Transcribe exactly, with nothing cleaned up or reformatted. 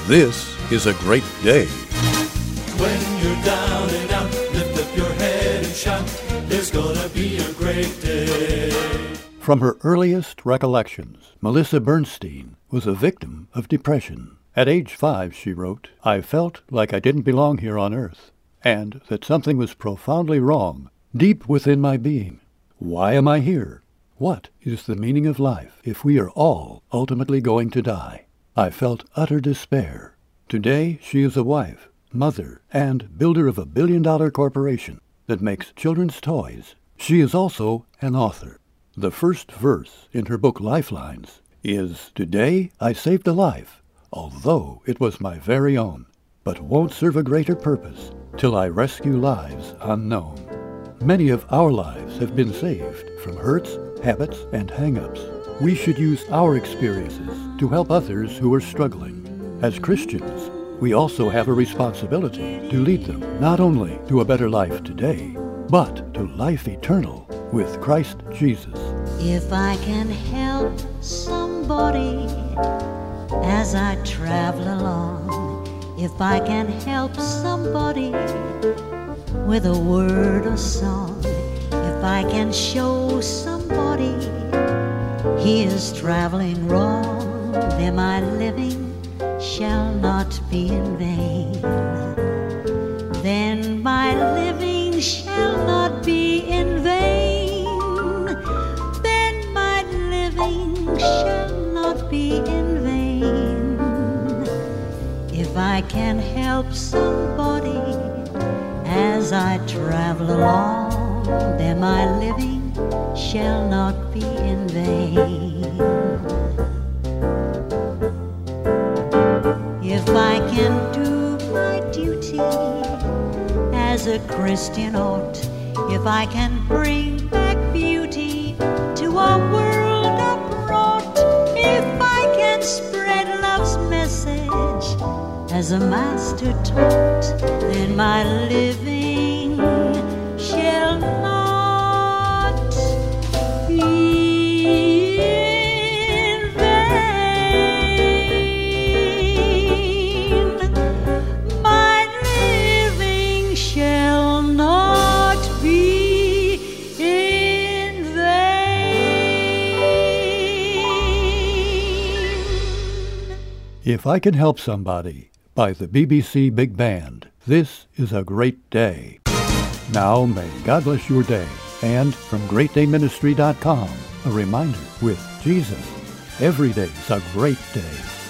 This is a great day. When you're down and out, lift up your head and shout, there's gonna be a great day. From her earliest recollections, Melissa Bernstein was a victim of depression. At age five, she wrote, "I felt like I didn't belong here on earth, and that something was profoundly wrong deep within my being. Why am I here? What is the meaning of life if we are all ultimately going to die? I felt utter despair." Today, she is a wife, mother, and builder of a billion-dollar corporation that makes children's toys. She is also an author. The first verse in her book Lifelines is, "Today I saved a life, although it was my very own, but won't serve a greater purpose till I rescue lives unknown." Many of our lives have been saved from hurts, habits, and hang-ups. We should use our experiences to help others who are struggling. As Christians, we also have a responsibility to lead them not only to a better life today, but to life eternal with Christ Jesus. If I can help somebody as I travel along, if I can help somebody with a word or song, if I can show somebody he is traveling wrong, then my living shall not be in vain. Then my living shall not be in vain. Then my living shall not be in vain. If I can help somebody as I travel along, then my living shall not be in vain. If I can do my duty as a Christian ought, if I can bring back beauty to a world upraught, if I can spread love's message as a master taught, then my living shall not be in vain. My living shall not be in vain. If I Can Help Somebody by the B B C Big Band. This is a great day. Now may God bless your day. And from great day ministry dot com, a reminder, with Jesus, every day's a great day.